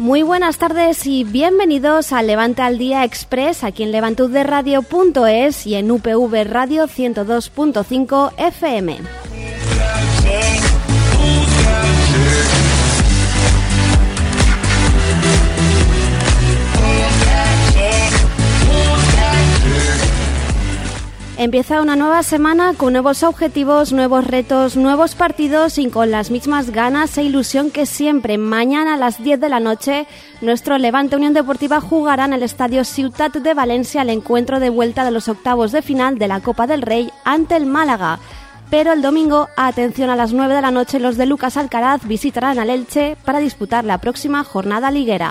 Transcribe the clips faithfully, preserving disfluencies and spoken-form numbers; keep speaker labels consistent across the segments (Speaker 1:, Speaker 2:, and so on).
Speaker 1: Muy buenas tardes y bienvenidos a Levante al Día Express aquí en levantuderadio punto es y en U P V Radio ciento dos punto cinco F M. Empieza una nueva semana con nuevos objetivos, nuevos retos, nuevos partidos y con las mismas ganas e ilusión que siempre. Mañana a las diez de la noche, nuestro Levante Unión Deportiva jugará en el Estadio Ciutat de Valencia el encuentro de vuelta de los octavos de final de la Copa del Rey ante el Málaga. Pero el domingo, atención, a las nueve de la noche, los de Lucas Alcaraz visitarán al Elche para disputar la próxima jornada liguera.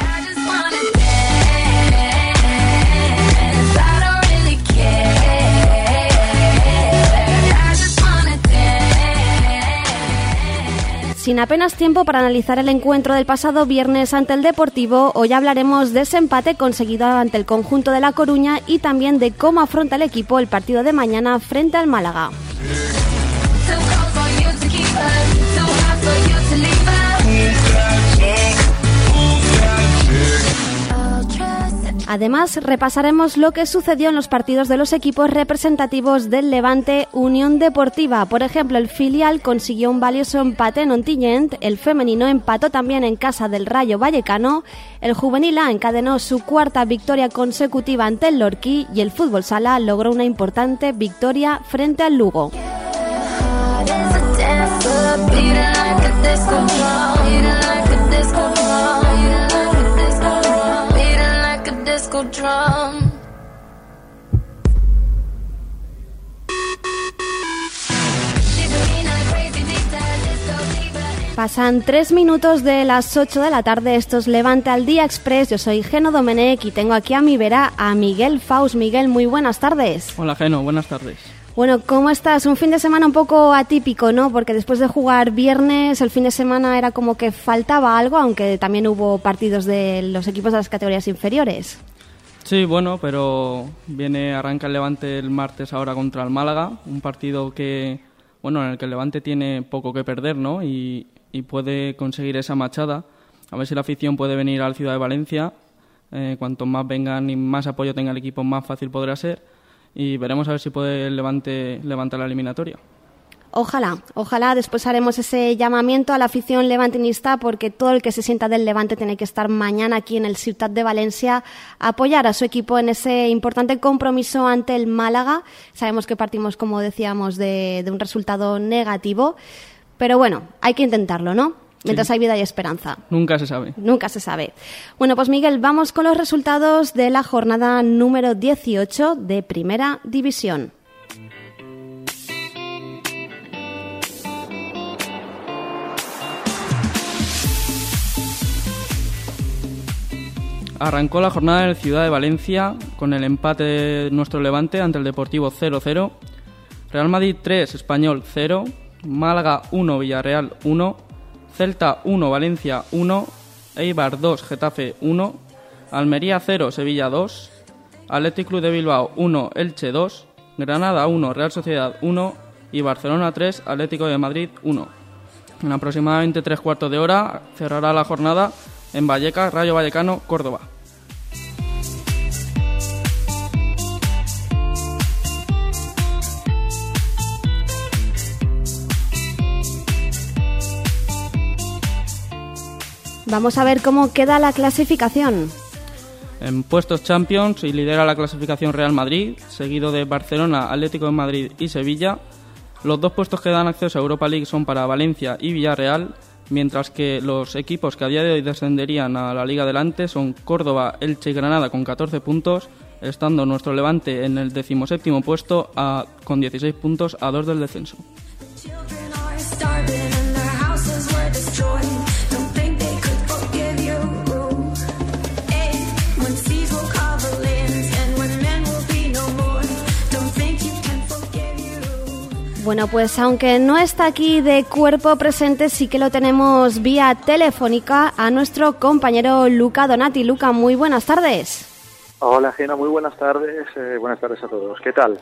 Speaker 1: Sin apenas tiempo para analizar el encuentro del pasado viernes ante el Deportivo, hoy hablaremos de ese empate conseguido ante el conjunto de La Coruña y también de cómo afronta el equipo el partido de mañana frente al Málaga. Además, repasaremos lo que sucedió en los partidos de los equipos representativos del Levante Unión Deportiva. Por ejemplo, el filial consiguió un valioso empate en Ontinyent, el femenino empató también en casa del Rayo Vallecano, el juvenil A encadenó su cuarta victoria consecutiva ante el Lorquí y el fútbol sala logró una importante victoria frente al Lugo. Pasan tres minutos de las ocho de la tarde, esto es Levante al Día Express, yo soy Geno Domenech y tengo aquí a mi vera a Miguel Faust. Miguel, muy buenas tardes.
Speaker 2: Hola Geno, buenas tardes.
Speaker 1: Bueno, ¿cómo estás? Un fin de semana un poco atípico, ¿no? Porque después de jugar viernes, el fin de semana era como que faltaba algo, aunque también hubo partidos de los equipos de las categorías inferiores.
Speaker 2: Sí, bueno, pero viene, arranca el Levante el martes ahora contra el Málaga, un partido que, bueno, en el que el Levante tiene poco que perder, ¿no? Y, y puede conseguir esa machada. A ver si la afición puede venir a la ciudad de Valencia. Eh, cuanto más vengan y más apoyo tenga el equipo, más fácil podrá ser. Y veremos a ver si puede el Levante levantar la eliminatoria.
Speaker 1: Ojalá, ojalá después haremos ese llamamiento a la afición levantinista porque todo el que se sienta del Levante tiene que estar mañana aquí en el Ciutat de Valencia a apoyar a su equipo en ese importante compromiso ante el Málaga. Sabemos que partimos, como decíamos, de, de un resultado negativo, pero bueno, hay que intentarlo, ¿no? Mientras sí. Hay vida y esperanza.
Speaker 2: Nunca se sabe.
Speaker 1: Nunca se sabe. Bueno, pues Miguel, vamos con los resultados de la jornada número dieciocho de Primera División.
Speaker 2: Arrancó la jornada en la ciudad de Valencia con el empate de nuestro Levante ante el Deportivo cero cero, Real Madrid tres, Español cero, Málaga uno, Villarreal uno, Celta uno, Valencia uno, Eibar dos, Getafe uno, Almería cero, Sevilla dos, Athletic Club de Bilbao uno, Elche dos, Granada uno, Real Sociedad uno y Barcelona tres, Atlético de Madrid uno. En aproximadamente tres cuartos de hora cerrará la jornada en Vallecas, Rayo Vallecano, Córdoba.
Speaker 1: Vamos a ver cómo queda la clasificación.
Speaker 2: En puestos Champions y lidera la clasificación Real Madrid, seguido de Barcelona, Atlético de Madrid y Sevilla. Los dos puestos que dan acceso a Europa League son para Valencia y Villarreal, mientras que los equipos que a día de hoy descenderían a la Liga Adelante son Córdoba, Elche y Granada con catorce puntos, estando nuestro Levante en el decimoséptimo puesto a, con dieciséis puntos a dos del descenso.
Speaker 1: Bueno, pues aunque no está aquí de cuerpo presente, sí que lo tenemos vía telefónica a nuestro compañero Luca Donati. Luca, muy buenas tardes.
Speaker 3: Hola, Gena, muy buenas tardes. Eh, buenas tardes a todos. ¿Qué tal?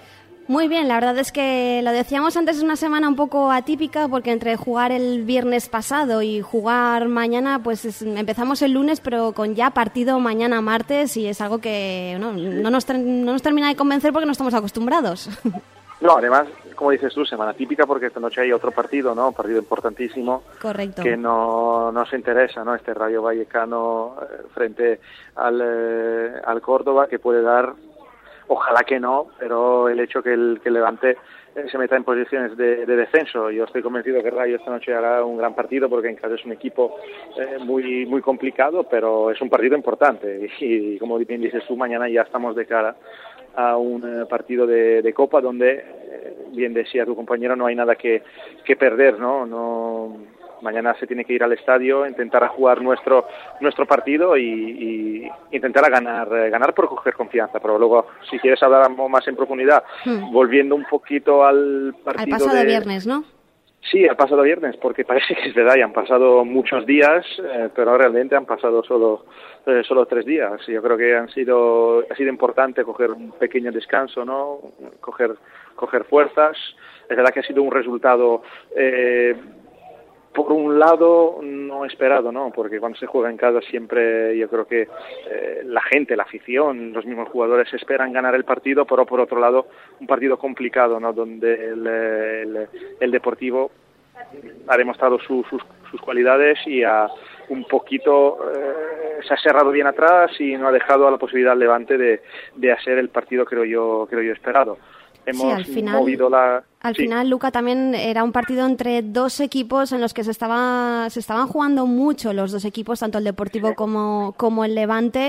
Speaker 1: Muy bien, la verdad es que lo decíamos antes, es una semana un poco atípica porque entre jugar el viernes pasado y jugar mañana, pues es, empezamos el lunes pero con ya partido mañana martes y es algo que no, no, nos, no nos termina de convencer porque no estamos acostumbrados.
Speaker 3: No, además, como dices tú, semana típica porque esta noche hay otro partido, ¿no? Un partido importantísimo.
Speaker 1: Correcto.
Speaker 3: Que no nos interesa, ¿no? Este Rayo Vallecano eh, frente al, eh, al Córdoba, que puede dar, ojalá que no, pero el hecho que el, que el Levante eh, se meta en posiciones de, de descenso. Yo estoy convencido que Rayo esta noche hará un gran partido porque en casa es un equipo eh, muy muy complicado, pero es un partido importante. Y, y como bien dices tú, mañana ya estamos de cara a un eh, partido de, de Copa donde, eh, bien decía tu compañero, no hay nada que, que perder, ¿no? No, mañana se tiene que ir al estadio, intentar jugar nuestro nuestro partido y, y intentar a ganar eh, ganar por coger confianza. Pero luego, si quieres hablar más en profundidad, hmm. volviendo un poquito al partido
Speaker 1: al pasado
Speaker 3: de
Speaker 1: viernes, ¿no?
Speaker 3: Sí, al pasado viernes, porque parece que es verdad, ya han pasado muchos días, eh, pero realmente han pasado solo eh, solo tres días. Yo creo que han sido ha sido importante coger un pequeño descanso, ¿no? Coger coger fuerzas. Es verdad que ha sido un resultado eh, por un lado no esperado, ¿no? Porque cuando se juega en casa siempre yo creo que eh, la gente, la afición, los mismos jugadores esperan ganar el partido, pero por otro lado un partido complicado, ¿no? Donde el, el, el Deportivo ha demostrado su, sus, sus cualidades y ha un poquito eh, se ha cerrado bien atrás y no ha dejado a la posibilidad al Levante de, de hacer el partido creo yo creo yo esperado. Hemos
Speaker 1: sí, al final,
Speaker 3: movido la...
Speaker 1: Al
Speaker 3: sí.
Speaker 1: final, Luca, también era un partido entre dos equipos en los que se estaba se estaban jugando mucho los dos equipos, tanto el Deportivo sí. como, como el Levante.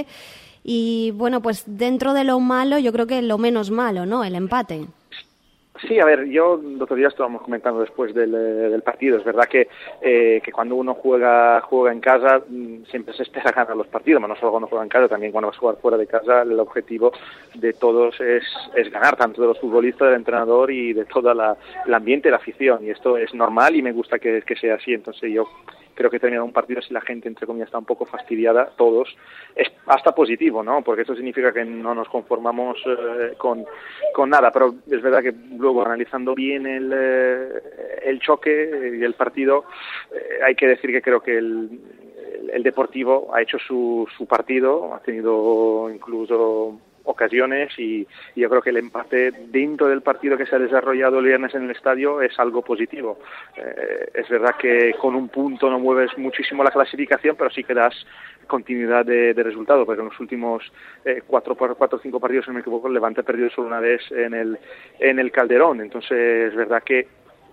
Speaker 1: Y bueno, pues dentro de lo malo, yo creo que lo menos malo, ¿no? El empate.
Speaker 3: Sí, a ver, yo el otro día estábamos comentando después del, del partido, es verdad que eh, que cuando uno juega juega en casa siempre se espera ganar los partidos, no solo cuando juega en casa, también cuando vas a jugar fuera de casa, el objetivo de todos es, es ganar, tanto de los futbolistas, del entrenador y de todo el ambiente, la afición, y esto es normal y me gusta que, que sea así, entonces yo creo que terminar un partido si la gente, entre comillas, está un poco fastidiada, todos, es hasta positivo, ¿no? Porque eso significa que no nos conformamos eh, con, con nada, pero es verdad que luego analizando bien el, eh, el choque y el partido, eh, hay que decir que creo que el, el, el Deportivo ha hecho su, su partido, ha tenido incluso ocasiones y, y yo creo que el empate dentro del partido que se ha desarrollado el viernes en el estadio es algo positivo. Eh, es verdad que con un punto no mueves muchísimo la clasificación, pero sí que das continuidad de, de resultado, porque en los últimos eh, cuatro cuatro cinco partidos, si no me equivoco, el Levante ha perdido solo una vez en el en el Calderón. Entonces es verdad que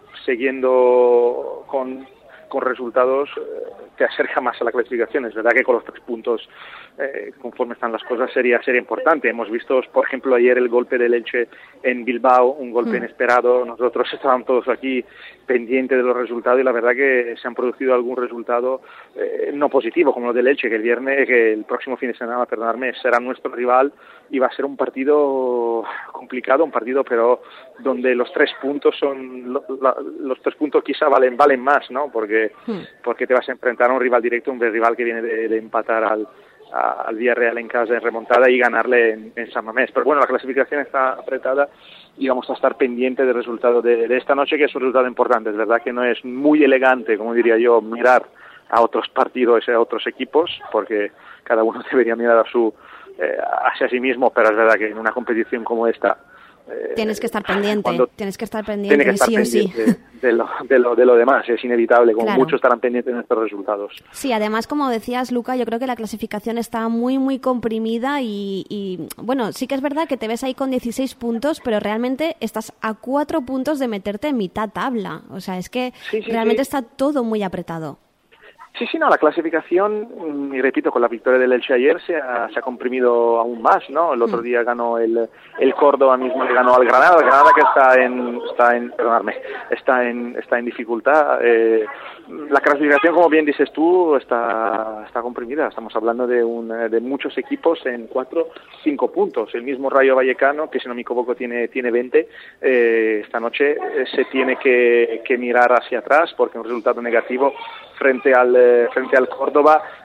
Speaker 3: siguiendo con con resultados eh, te acerca más a la clasificación. Es verdad que con los tres puntos, eh, conforme están las cosas, sería sería importante. Hemos visto, por ejemplo, ayer el golpe del Elche en Bilbao, un golpe mm. inesperado. Nosotros estábamos todos aquí pendientes de los resultados y la verdad que se han producido algún resultado eh, no positivo, como lo del Elche, que el viernes, que el próximo fin de semana, perdonadme, será nuestro rival y va a ser un partido complicado, un partido pero donde los tres puntos son lo, la, los tres puntos quizá valen valen más, ¿no? Porque porque te vas a enfrentar a un rival directo, un rival que viene de, de empatar al, a, al Villarreal en casa en remontada y ganarle en, en San Mamés. Pero bueno, la clasificación está apretada y vamos a estar pendientes del resultado de, de esta noche, que es un resultado importante. Es verdad que no es muy elegante, como diría yo, mirar a otros partidos, a otros equipos, porque cada uno debería mirar a su eh, hacia sí mismo, pero es verdad que en una competición como esta
Speaker 1: Eh, tienes que estar pendiente, tienes que estar pendiente,
Speaker 3: tiene que estar
Speaker 1: sí
Speaker 3: pendiente
Speaker 1: o sí.
Speaker 3: De, lo, de, lo, de lo demás, es inevitable, como
Speaker 1: claro.
Speaker 3: muchos estarán pendientes de nuestros resultados.
Speaker 1: Sí, además, como decías, Luca, yo creo que la clasificación está muy, muy comprimida y, y, bueno, sí que es verdad que te ves ahí con dieciséis puntos, pero realmente estás a cuatro puntos de meterte en mitad tabla, o sea, es que
Speaker 3: sí, sí,
Speaker 1: realmente
Speaker 3: sí.
Speaker 1: está todo muy apretado.
Speaker 3: Sí, sí, no, la clasificación, y repito, con la victoria del Elche ayer se ha, se ha comprimido aún más, ¿no? El otro mm. día ganó el, el Córdoba, mismo le ganó al Granada, el Granada que está en, está en, perdonadme, está en, está en dificultad. Eh, la clasificación, como bien dices tú, está, está comprimida. Estamos hablando de un, de muchos equipos en cuatro, cinco puntos. El mismo Rayo Vallecano, que si no me equivoco tiene, tiene veinte, eh, esta noche eh, se tiene que, que mirar hacia atrás porque un resultado negativo frente al frente al Córdoba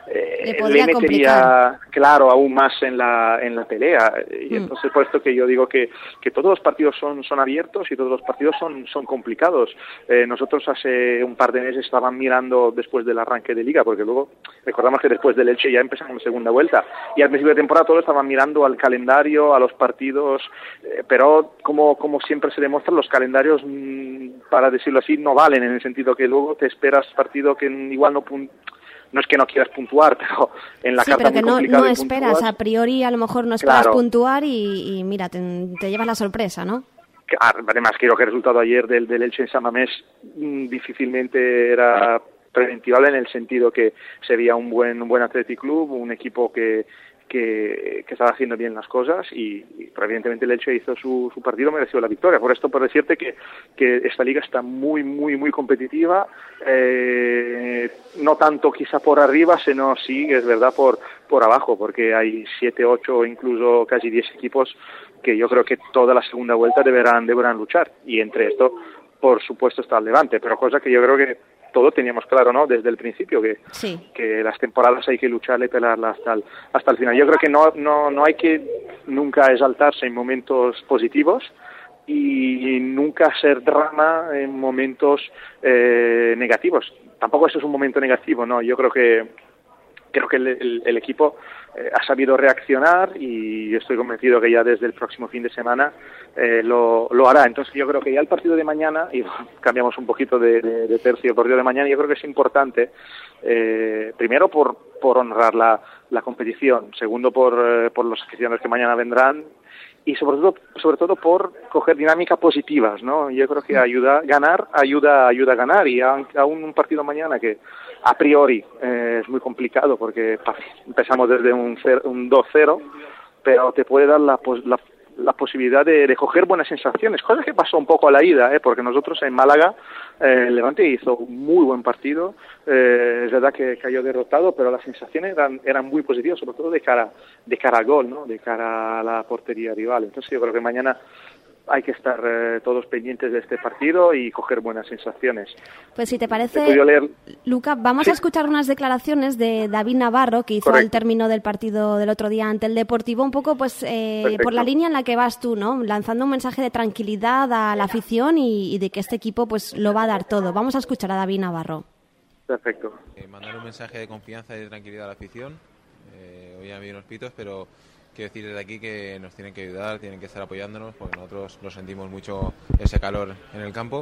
Speaker 3: eh, le, le metería, complicar. claro, aún más en la en la pelea. Y mm. entonces, por esto que yo digo que, que todos los partidos son, son abiertos y todos los partidos son, son complicados. Eh, nosotros hace un par de meses estaban mirando después del arranque de Liga, porque luego recordamos que después del Elche ya empezamos la segunda vuelta, y al principio de temporada todos estaban mirando al calendario, a los partidos, eh, pero como, como siempre se demuestra, los calendarios, mmm, para decirlo así, no valen, en el sentido que luego te esperas partido que igual no pun- no es que no quieras puntuar, pero en la
Speaker 1: sí,
Speaker 3: carta
Speaker 1: pero que
Speaker 3: muy
Speaker 1: no, no
Speaker 3: de
Speaker 1: esperas,
Speaker 3: puntuar,
Speaker 1: a priori a lo mejor no esperas
Speaker 3: claro.
Speaker 1: puntuar y, y mira, te, te llevas la sorpresa, ¿no?
Speaker 3: Además, creo que el resultado ayer del, del Elche en San Mamés mmm, difícilmente era preventivable, en el sentido que sería un buen un buen Athletic Club, un equipo que que, que estaba haciendo bien las cosas, y, y evidentemente el Elche hizo su, su partido, mereció la victoria. Por esto, por decirte que, que esta liga está muy, muy, muy competitiva, eh, no tanto quizá por arriba, sino sí, es verdad, por, por abajo, porque hay siete, ocho, incluso casi diez equipos que yo creo que toda la segunda vuelta deberán, deberán luchar, y entre esto, por supuesto, está el Levante, pero cosa que yo creo que todo teníamos claro, ¿no?, desde el principio, que,
Speaker 1: sí.
Speaker 3: que las temporadas hay que lucharle y pelarlas hasta el, hasta el final. Yo creo que no, no, no hay que nunca exaltarse en momentos positivos y nunca hacer drama en momentos eh, negativos. Tampoco eso es un momento negativo, ¿no? Yo creo que creo que el, el, el equipo eh, ha sabido reaccionar, y estoy convencido que ya desde el próximo fin de semana eh, lo, lo hará. Entonces yo creo que ya el partido de mañana, y cambiamos un poquito de, de, de tercio, el partido de mañana yo creo que es importante, eh, primero por, por honrar la, la competición, segundo por, eh, por los aficionados que mañana vendrán, y sobre todo, sobre todo por coger dinámicas positivas, ¿no? Yo creo que ayuda ganar, ayuda, ayuda a ganar, y aún un partido mañana que a priori eh, es muy complicado, porque empezamos desde un, un dos cero, pero te puede dar la, la, la posibilidad de, de coger buenas sensaciones, cosa que pasó un poco a la ida, ¿eh? Porque nosotros en Málaga, eh, el Levante hizo un muy buen partido, eh, es verdad que cayó derrotado, pero las sensaciones eran, eran muy positivas, sobre todo de cara, de cara al gol, ¿no?, de cara a la portería rival. Entonces yo creo que mañana hay que estar eh, todos pendientes de este partido y coger buenas sensaciones.
Speaker 1: Pues si te parece,
Speaker 3: leer...
Speaker 1: Luca, vamos
Speaker 3: sí.
Speaker 1: a escuchar unas declaraciones de David Navarro, que hizo
Speaker 3: Correcto.
Speaker 1: al término del partido del otro día ante el Deportivo, un poco pues eh, por la línea en la que vas tú, ¿no?, lanzando un mensaje de tranquilidad a la afición y, y de que este equipo pues lo va a dar todo. Vamos a escuchar a David Navarro.
Speaker 3: Perfecto.
Speaker 4: Eh, mandar un mensaje de confianza y de tranquilidad a la afición. Eh, hoy han habido unos pitos, pero quiero decir desde aquí que nos tienen que ayudar, tienen que estar apoyándonos, porque nosotros lo sentimos mucho, ese calor en el campo,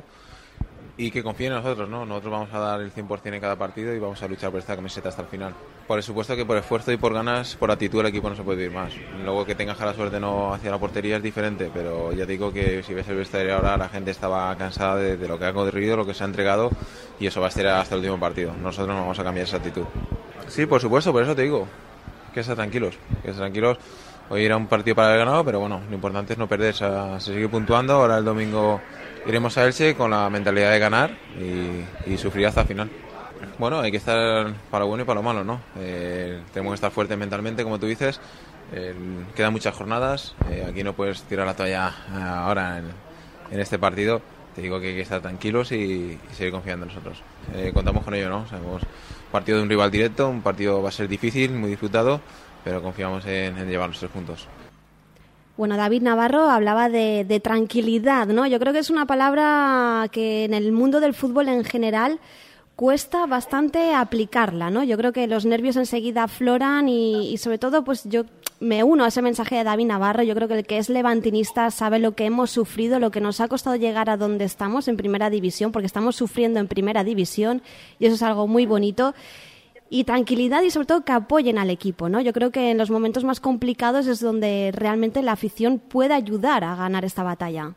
Speaker 4: y que confíen en nosotros, ¿no? Nosotros vamos a dar el cien por ciento en cada partido y vamos a luchar por esta camiseta hasta el final. Por supuesto que por esfuerzo y por ganas, por actitud, el equipo no se puede ir más. Luego que tengas la suerte no hacia la portería es diferente, pero ya te digo que si ves el vestuario ahora, la gente estaba cansada de, de lo que ha corrido, lo que se ha entregado, y eso va a ser hasta el último partido. Nosotros no vamos a cambiar esa actitud. Sí, por supuesto, por eso te digo, que estar tranquilos, que estar tranquilos. Hoy era un partido para haber ganado, pero bueno, lo importante es no perder, o sea, se sigue puntuando. Ahora el domingo iremos a Elche con la mentalidad de ganar y, y sufrir hasta el final. Bueno, hay que estar para lo bueno y para lo malo, ¿no? Eh, tenemos que estar fuertes mentalmente, como tú dices. Eh, quedan muchas jornadas, eh, aquí no puedes tirar la toalla ahora en, en este partido. Te digo que hay que estar tranquilos y, y seguir confiando en nosotros. Eh, contamos con ello, ¿no? Sabemos partido de un rival directo, un partido va a ser difícil, muy disfrutado, pero confiamos en, en llevar los tres puntos.
Speaker 1: Bueno, David Navarro hablaba de, de tranquilidad, ¿no? Yo creo que es una palabra que en el mundo del fútbol en general cuesta bastante aplicarla, ¿no? Yo creo que los nervios enseguida afloran y, y sobre todo, pues yo me uno a ese mensaje de David Navarro. Yo creo que el que es levantinista sabe lo que hemos sufrido, lo que nos ha costado llegar a donde estamos en Primera División, porque estamos sufriendo en Primera División y eso es algo muy bonito. Y tranquilidad y sobre todo que apoyen al equipo, ¿no? Yo creo que en los momentos más complicados es donde realmente la afición puede ayudar a ganar esta batalla.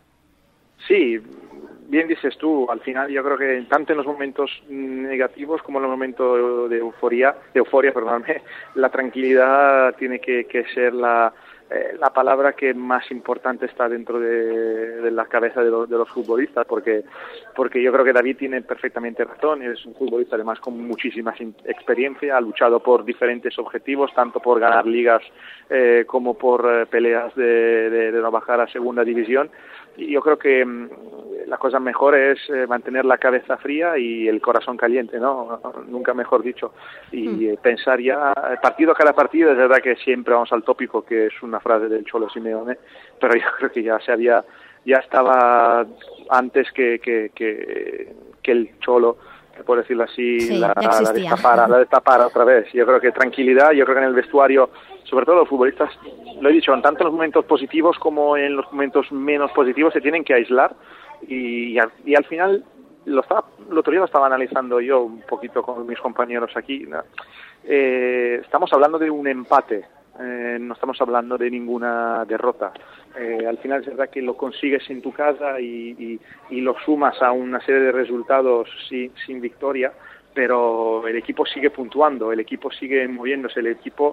Speaker 3: Sí, bien dices tú, al final yo creo que tanto en los momentos negativos como en los momentos de euforia, de euforia, perdóname, la tranquilidad tiene que, que ser la, eh, la palabra que más importante está dentro de, de la cabeza de, lo, de los futbolistas, porque porque yo creo que David tiene perfectamente razón, es un futbolista además con muchísima experiencia, ha luchado por diferentes objetivos, tanto por ganar ligas eh, como por eh, peleas de, de, de no bajar a segunda división, yo creo que mmm, la cosa mejor es eh, mantener la cabeza fría y el corazón caliente, ¿no? Nunca mejor dicho. Y mm. eh, pensar ya, partido a cada partido, es verdad que siempre vamos al tópico, que es una frase del Cholo Simeone, pero yo creo que ya se había, ya estaba antes que, que, que, que el Cholo, por decirlo así,
Speaker 1: sí,
Speaker 3: la, la destapara, la destapara otra vez. Yo creo que tranquilidad, yo creo que en el vestuario, sobre todo los futbolistas, lo he dicho, en tanto en los momentos positivos como en los momentos menos positivos se tienen que aislar. Y, y, al, y al final, lo estaba, el otro día lo estaba analizando yo un poquito con mis compañeros aquí, ¿no? eh, estamos hablando de un empate, eh, no estamos hablando de ninguna derrota. Eh, al final es verdad que lo consigues en tu casa y, y, y lo sumas a una serie de resultados sin, sin victoria, pero el equipo sigue puntuando, el equipo sigue moviéndose, el equipo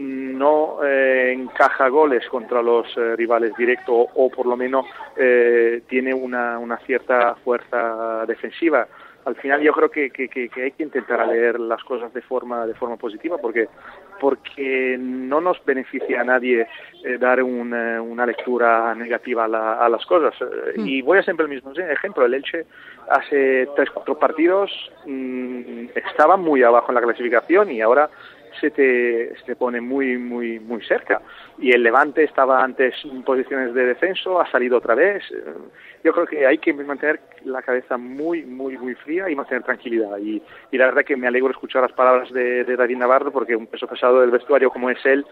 Speaker 3: no eh, encaja goles contra los eh, rivales directos o, o por lo menos eh, tiene una, una cierta fuerza defensiva. Al final yo creo que, que, que hay que intentar leer las cosas de forma de forma positiva porque porque no nos beneficia a nadie eh, dar una, una lectura negativa a, la, a las cosas. Mm. Y voy a siempre el mismo ejemplo. El Elche hace tres, cuatro partidos mmm, estaba muy abajo en la clasificación y ahora se te, se te pone muy muy muy cerca. Y el Levante estaba antes en posiciones de descenso, ha salido otra vez. Yo creo que hay que mantener la cabeza muy muy muy fría y mantener tranquilidad. Y, y la verdad que me alegro escuchar las palabras de, de David Navarro, porque un peso pesado del vestuario como es él,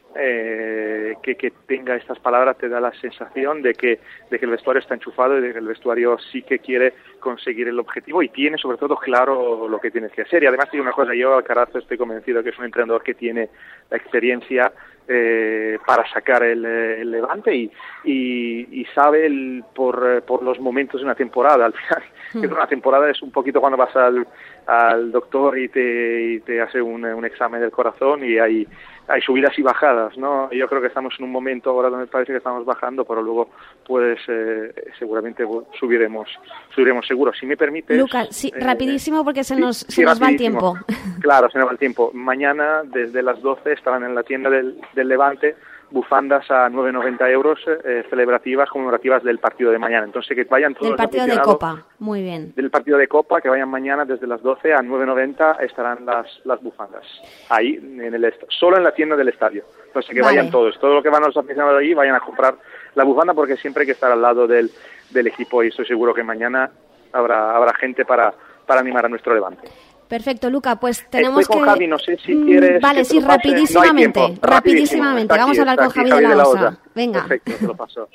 Speaker 3: eh, que, que tenga estas palabras te da la sensación de que, de que el vestuario está enchufado y de que el vestuario sí que quiere conseguir el objetivo y tiene sobre todo claro lo que tienes que hacer. Y además digo una cosa, yo Alcaraz estoy convencido que es un entrenador que tiene la experiencia eh, para sacar el, el Levante y, y, y sabe el, por, por los momentos de una temporada. Al final, mm. que una temporada es un poquito cuando vas al, al doctor y te, y te hace un, un examen del corazón y hay hay subidas y bajadas, ¿no? Yo creo que estamos en un momento ahora donde parece que estamos bajando, pero luego pues eh, seguramente subiremos subiremos seguro. Si me permites...
Speaker 1: Lucas, sí, eh, rapidísimo porque se nos,
Speaker 3: sí,
Speaker 1: se
Speaker 3: sí,
Speaker 1: nos va el tiempo.
Speaker 3: Claro, se nos va el tiempo. Mañana desde las doce estarán en la tienda del, del Levante bufandas a nueve noventa euros eh, celebrativas, conmemorativas del partido de mañana. Entonces que vayan todos
Speaker 1: del partido de Copa, muy bien.
Speaker 3: Del partido de Copa, que vayan mañana desde las doce a nueve noventa estarán las las bufandas. Ahí, en el est- solo en la tienda del estadio. Entonces que vale. Vayan todos. Todo lo que van los aficionados allí, vayan a comprar la bufanda porque siempre hay que estar al lado del, del equipo y estoy seguro que mañana habrá habrá gente para, para animar a nuestro Levante.
Speaker 1: Perfecto, Luca, pues tenemos
Speaker 3: Estoy con
Speaker 1: que...
Speaker 3: Javi, no sé si quieres...
Speaker 1: Vale, sí, rapidísimamente, no rapidísimamente. rapidísimamente. Aquí, Vamos a hablar con Javi, Javi de la Osa. Venga.
Speaker 3: Perfecto, te lo paso.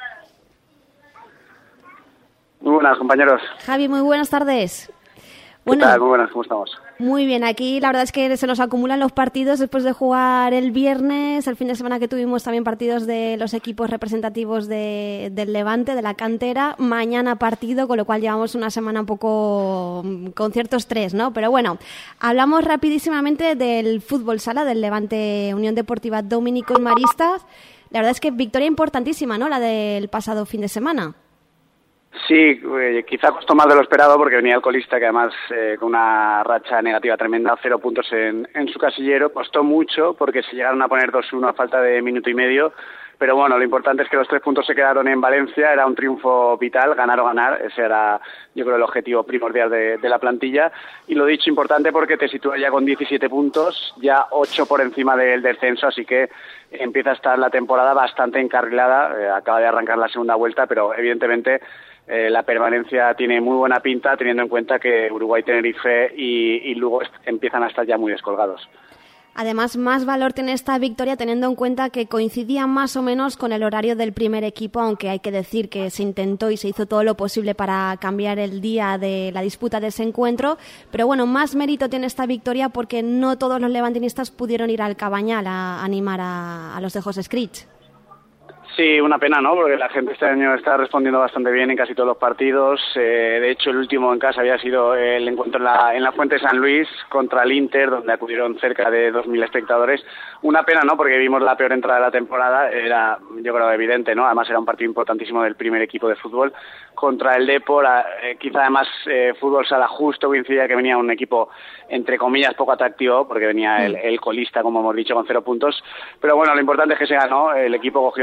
Speaker 5: Muy buenas, compañeros.
Speaker 1: Javi, muy buenas tardes.
Speaker 5: Bueno, ¿qué tal? Muy buenas, ¿cómo estamos?
Speaker 1: Muy bien, aquí la verdad es que se nos acumulan los partidos después de jugar el viernes, el fin de semana que tuvimos también partidos de los equipos representativos de, del Levante, de la cantera, mañana partido, con lo cual llevamos una semana un poco con cierto estrés, ¿no? Pero bueno, hablamos rapidísimamente del fútbol sala, del Levante Unión Deportiva Dominicos Maristas. La verdad es que victoria importantísima, ¿no? La del pasado fin de semana.
Speaker 5: Sí, eh, quizá costó más de lo esperado porque venía el colista que además eh, con una racha negativa tremenda, cero puntos en, en su casillero. Costó mucho porque se llegaron a poner dos uno a falta de minuto y medio, pero bueno, lo importante es que los tres puntos se quedaron en Valencia, era un triunfo vital, ganar o ganar, ese era yo creo el objetivo primordial de, de la plantilla. Y lo dicho, importante porque te sitúa ya con diecisiete puntos, ya ocho por encima del descenso, así que empieza a estar la temporada bastante encarrilada, eh, acaba de arrancar la segunda vuelta, pero evidentemente... Eh, la permanencia tiene muy buena pinta, teniendo en cuenta que Uruguay, Tenerife y, y Lugo est- empiezan a estar ya muy descolgados.
Speaker 1: Además, más valor tiene esta victoria teniendo en cuenta que coincidía más o menos con el horario del primer equipo, aunque hay que decir que se intentó y se hizo todo lo posible para cambiar el día de la disputa de ese encuentro. Pero bueno, más mérito tiene esta victoria porque no todos los levantinistas pudieron ir al Cabañal a animar a, a los de José Scritch.
Speaker 5: Sí, una pena, ¿no? Porque la gente este año está respondiendo bastante bien en casi todos los partidos. Eh, de hecho, el último en casa había sido el encuentro en la, en la Fuente de San Luis contra el Inter, donde acudieron cerca de dos mil espectadores. Una pena, ¿no? Porque vimos la peor entrada de la temporada. Era, yo creo, evidente, ¿no? Además, era un partido importantísimo del primer equipo de fútbol contra el Depor. Eh, quizá además eh, fútbol sala justo coincidía que venía un equipo, entre comillas, poco atractivo, porque venía el, el colista, como hemos dicho, con cero puntos. Pero bueno, lo importante es que se ganó. El equipo cogió de nuevo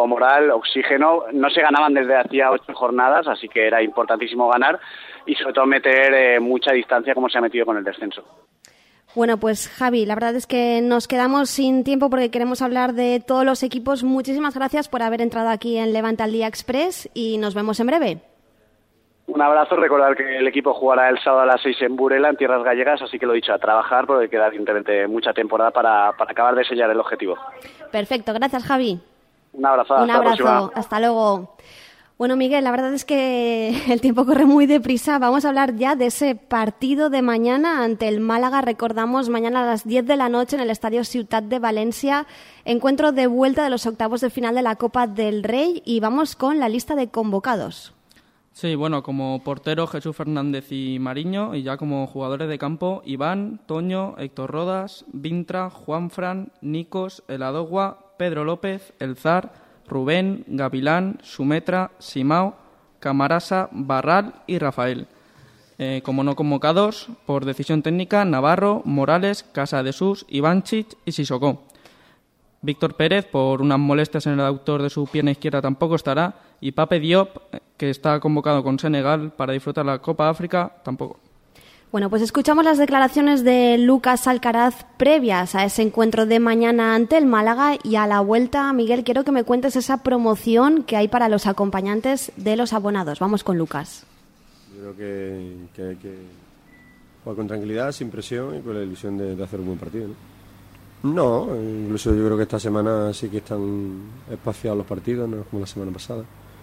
Speaker 5: punto moral, oxígeno. No se ganaban desde hacía ocho jornadas, así que era importantísimo ganar y sobre todo meter eh, mucha distancia como se ha metido con el descenso.
Speaker 1: Bueno, pues Javi, la verdad es que nos quedamos sin tiempo porque queremos hablar de todos los equipos. Muchísimas gracias por haber entrado aquí en Levante al Día Express y nos vemos en breve.
Speaker 5: Un abrazo, recordar que el equipo jugará el sábado a las seis en Burela, en tierras gallegas, así que lo he dicho, a trabajar porque queda evidentemente mucha temporada para, para acabar de sellar el objetivo.
Speaker 1: Perfecto, gracias Javi.
Speaker 5: Un abrazo,
Speaker 1: Un
Speaker 5: hasta
Speaker 1: abrazo,
Speaker 5: la próxima.
Speaker 1: Hasta luego. Bueno, Miguel, la verdad es que el tiempo corre muy deprisa. Vamos a hablar ya de ese partido de mañana ante el Málaga. Recordamos, mañana a las diez de la noche en el Estadio Ciutat de Valencia. Encuentro de vuelta de los octavos de final de la Copa del Rey y vamos con la lista de convocados.
Speaker 2: Sí, bueno, como portero Jesús Fernández y Mariño, y ya como jugadores de campo Iván, Toño, Héctor Rodas, Vintra, Juanfran, Nikos, El Adogua, Pedro López, El Zar, Rubén, Gavilán, Sumetra, Simao, Camarasa, Barral y Rafael. Eh, como no convocados, por decisión técnica, Navarro, Morales, Casa de Sus, Ivanchich y Sissoko. Víctor Pérez, por unas molestias en el aductor de su pierna izquierda, tampoco estará. Y Pape Diop, que está convocado con Senegal para disfrutar la Copa África, tampoco.
Speaker 1: Bueno, pues escuchamos las declaraciones de Lucas Alcaraz previas a ese encuentro de mañana ante el Málaga y a la vuelta, Miguel, quiero que me cuentes esa promoción que hay para los acompañantes de los abonados. Vamos con Lucas.
Speaker 6: Yo creo que, que hay que jugar con tranquilidad, sin presión y con la ilusión de, de hacer un buen partido, ¿no? No, incluso yo creo que esta semana sí que están espaciados los partidos, no es como la semana pasada.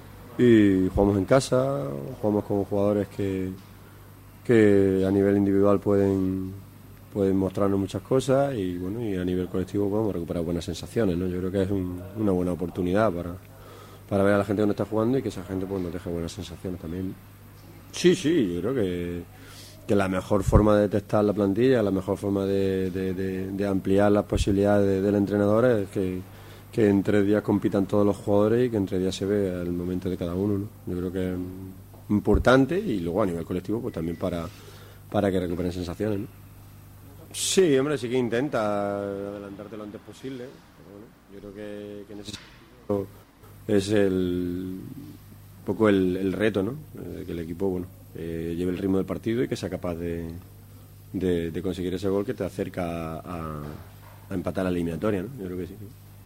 Speaker 6: Y jugamos en casa, jugamos con jugadores que, que a nivel individual pueden, pueden mostrarnos muchas cosas y bueno, y a nivel colectivo podemos recuperar buenas sensaciones, ¿no? Yo creo que es un, una buena oportunidad para, para ver a la gente donde está jugando y que esa gente pues, nos deje buenas sensaciones también. Sí, sí, yo creo que, que la mejor forma de testar la plantilla, la mejor forma de, de, de, de ampliar las posibilidades de, del entrenador es que, que en tres días compitan todos los jugadores y que en tres días se vea el momento de cada uno, ¿no? Yo creo que es importante y luego a nivel colectivo pues también para, para que recuperen sensaciones, ¿no? Sí, hombre, sí que intenta adelantarte lo antes posible, pero bueno, yo creo que, que en ese sentido es el un poco el, el reto, ¿no? Eh, que el equipo, bueno, eh, lleve el ritmo del partido y que sea capaz de, de, de conseguir ese gol que te acerca a, a empatar la eliminatoria, ¿no? Yo creo que sí.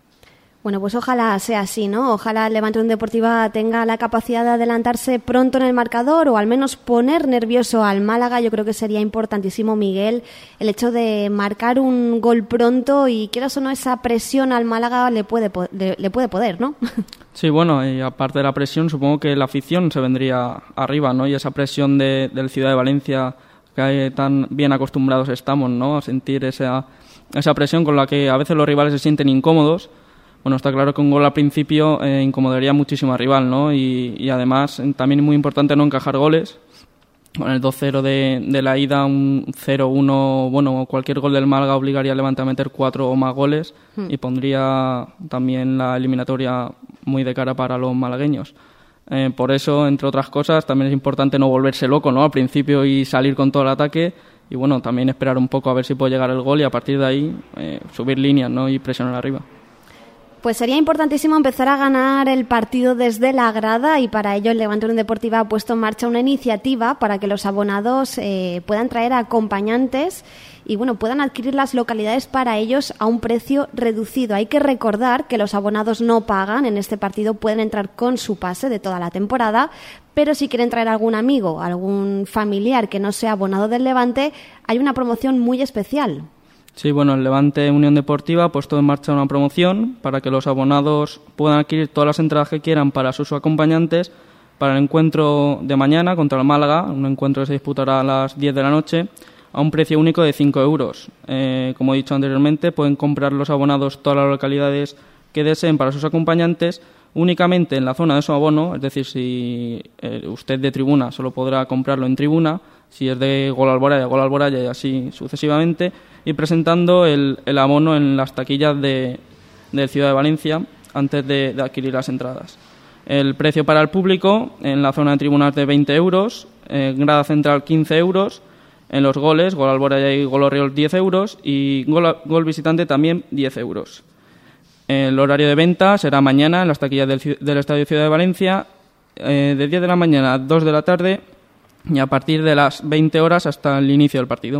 Speaker 1: Bueno, pues ojalá sea así, ¿no? Ojalá el Levante Unión Deportiva tenga la capacidad de adelantarse pronto en el marcador o al menos poner nervioso al Málaga. Yo creo que sería importantísimo, Miguel, el hecho de marcar un gol pronto y quieras o no, esa presión al Málaga le puede, le, le puede poder, ¿no?
Speaker 2: Sí, bueno, y aparte de la presión, supongo que la afición se vendría arriba, ¿no? Y esa presión de, del Ciudad de Valencia, que tan bien acostumbrados estamos, ¿no? A sentir esa, esa presión con la que a veces los rivales se sienten incómodos. Bueno, está claro que un gol al principio eh, incomodaría muchísimo al rival, ¿no? Y, y además también es muy importante no encajar goles. Con el dos cero de, de la ida, un cero uno, bueno, cualquier gol del Málaga obligaría al Levante a meter cuatro o más goles hmm. y pondría también la eliminatoria muy de cara para los malagueños. Eh, por eso, entre otras cosas, también es importante no volverse loco, ¿no? Al principio y salir con todo el ataque y, bueno, también esperar un poco a ver si puede llegar el gol y a partir de ahí eh, subir líneas, ¿no? Y presionar arriba.
Speaker 1: Pues sería importantísimo empezar a ganar el partido desde la grada y para ello el Levante Unión Deportiva ha puesto en marcha una iniciativa para que los abonados eh, puedan traer acompañantes y bueno, puedan adquirir las localidades para ellos a un precio reducido. Hay que recordar que los abonados no pagan en este partido, pueden entrar con su pase de toda la temporada, pero si quieren traer algún amigo, algún familiar que no sea abonado del Levante, hay una promoción muy especial.
Speaker 2: Sí, bueno, el Levante Unión Deportiva ha puesto en marcha una promoción para que los abonados puedan adquirir todas las entradas que quieran para sus acompañantes para el encuentro de mañana contra el Málaga, un encuentro que se disputará a las diez de la noche, a un precio único de cinco euros. Eh, como he dicho anteriormente, pueden comprar los abonados todas las localidades que deseen para sus acompañantes únicamente en la zona de su abono, es decir, si eh, usted de tribuna solo podrá comprarlo en tribuna, si es de Gol Alboraya, Gol Alboraya y así sucesivamente, y presentando el, el abono en las taquillas de, de Ciudad de Valencia antes de, de adquirir las entradas. El precio para el público en la zona de tribunas de veinte euros, en grada central quince euros, en los goles, Gol Alboraya y Gol Orriols diez euros y gol, gol visitante también diez euros. El horario de venta será mañana en las taquillas del, del Estadio Ciudad de Valencia, eh, de diez de la mañana a dos de la tarde y a partir de las veinte horas hasta el inicio del partido.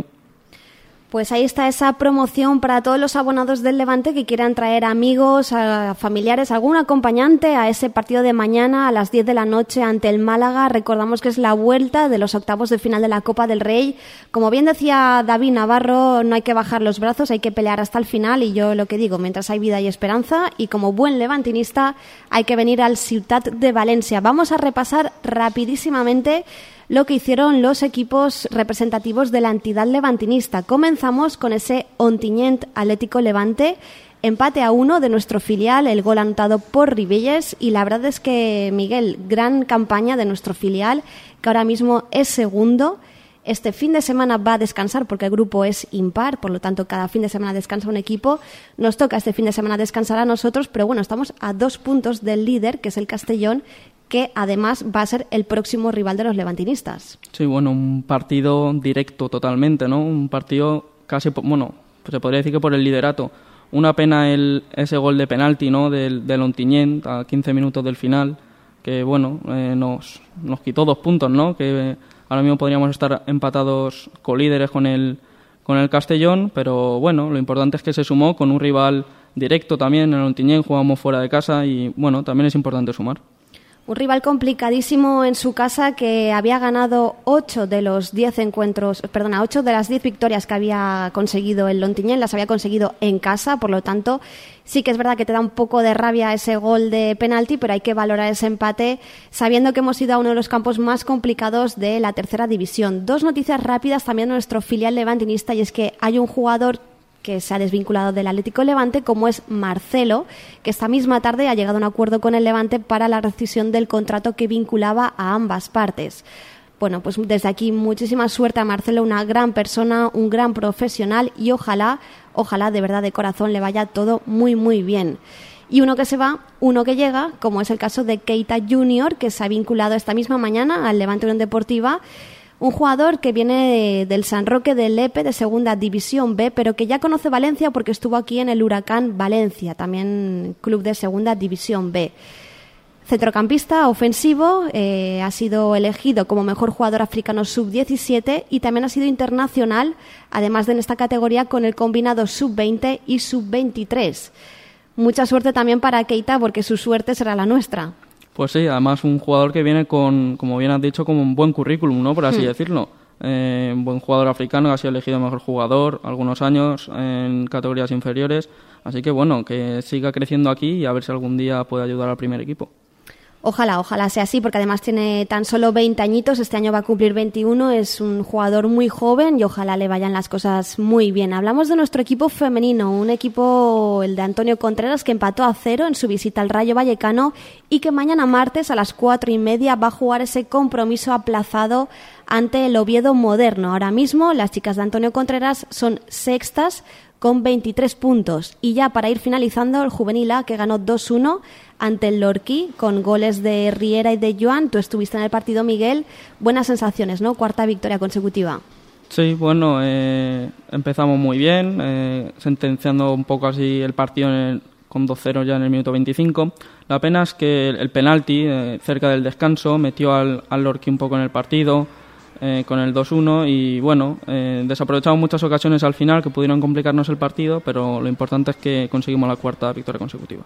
Speaker 1: Pues ahí está esa promoción para todos los abonados del Levante que quieran traer amigos, a familiares, algún acompañante a ese partido de mañana a las diez de la noche ante el Málaga. Recordamos que es la vuelta de los octavos de final de la Copa del Rey. Como bien decía David Navarro, no hay que bajar los brazos, hay que pelear hasta el final, y yo lo que digo, mientras hay vida y esperanza, y como buen levantinista hay que venir al Ciutat de Valencia. Vamos a repasar rapidísimamente lo que hicieron los equipos representativos de la entidad levantinista. Comenzamos con ese Ontinyent Atlético Levante, empate a uno de nuestro filial, el gol anotado por Ribelles, y la verdad es que, Miguel, gran campaña de nuestro filial, que ahora mismo es segundo. Este fin de semana va a descansar porque el grupo es impar, por lo tanto cada fin de semana descansa un equipo. Nos toca este fin de semana descansar a nosotros, pero bueno, estamos a dos puntos del líder, que es el Castellón, que además va a ser el próximo rival de los levantinistas.
Speaker 2: Sí, bueno, un partido directo totalmente, ¿no? Un partido casi, bueno, pues se podría decir que por el liderato. Una pena el, ese gol de penalti, ¿no?, del, del Ontinyent a quince minutos del final, que bueno, eh, nos, nos quitó dos puntos, ¿no? Que ahora mismo podríamos estar empatados colíderes con el, con el Castellón, pero bueno, lo importante es que se sumó con un rival directo también. En el Ontinyent jugamos fuera de casa y bueno, también es importante sumar.
Speaker 1: Un rival complicadísimo en su casa, que había ganado ocho de los diez encuentros, perdona, ocho de las diez victorias que había conseguido el Ontinyent, las había conseguido en casa, por lo tanto, sí que es verdad que te da un poco de rabia ese gol de penalti, pero hay que valorar ese empate, sabiendo que hemos ido a uno de los campos más complicados de la tercera división. Dos noticias rápidas también de nuestro filial levantinista, y es que hay un jugador que se ha desvinculado del Atlético Levante, como es Marcelo, que esta misma tarde ha llegado a un acuerdo con el Levante para la rescisión del contrato que vinculaba a ambas partes. Bueno, pues desde aquí muchísima suerte a Marcelo, una gran persona, un gran profesional, y ojalá, ojalá de verdad de corazón le vaya todo muy muy bien. Y uno que se va, uno que llega, como es el caso de Keita Junior, que se ha vinculado esta misma mañana al Levante Unión Deportiva. Un jugador que viene de, del San Roque de Lepe, de Segunda División B, pero que ya conoce Valencia porque estuvo aquí en el Huracán Valencia, también club de Segunda División B. Centrocampista ofensivo, eh, ha sido elegido como mejor jugador africano sub diecisiete y también ha sido internacional, además de en esta categoría con el combinado sub veinte y sub veintitrés. Mucha suerte también para Keita, porque su suerte será la nuestra.
Speaker 2: Pues sí, además un jugador que viene con, como bien has dicho, como un buen currículum, ¿no?, por así hmm. decirlo. Eh, un buen jugador africano que ha sido elegido mejor jugador algunos años en categorías inferiores. Así que bueno, que siga creciendo aquí y a ver si algún día puede ayudar al primer equipo.
Speaker 1: Ojalá, ojalá sea así, porque además tiene tan solo veinte añitos, este año va a cumplir veintiuno, es un jugador muy joven y ojalá le vayan las cosas muy bien. Hablamos de nuestro equipo femenino, un equipo, el de Antonio Contreras, que empató a cero en su visita al Rayo Vallecano y que mañana martes a las cuatro y media va a jugar ese compromiso aplazado ante el Oviedo Moderno. Ahora mismo las chicas de Antonio Contreras son sextas con veintitrés puntos, y ya para ir finalizando, el Juvenil A, que ganó dos uno ante el Lorquí con goles de Riera y de Joan. Tú estuviste en el partido, Miguel, buenas sensaciones, ¿no? Cuarta victoria consecutiva.
Speaker 2: Sí, bueno, eh, empezamos muy bien, eh, sentenciando un poco así el partido en el, con dos cero ya en el minuto veinticinco. La pena es que el, el penalti, eh, cerca del descanso, metió al, al Lorquí un poco en el partido, Eh, con el dos uno, y bueno, eh, desaprovechamos muchas ocasiones al final que pudieron complicarnos el partido, pero lo importante es que conseguimos la cuarta victoria consecutiva.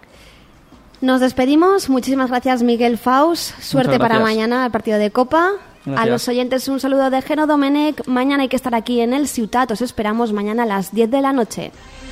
Speaker 1: Nos despedimos, muchísimas gracias, Miguel Faus, suerte para mañana el partido de Copa. Gracias. A los oyentes un saludo de Geno Domenech, mañana hay que estar aquí en el Ciutat, os esperamos mañana a las diez de la noche.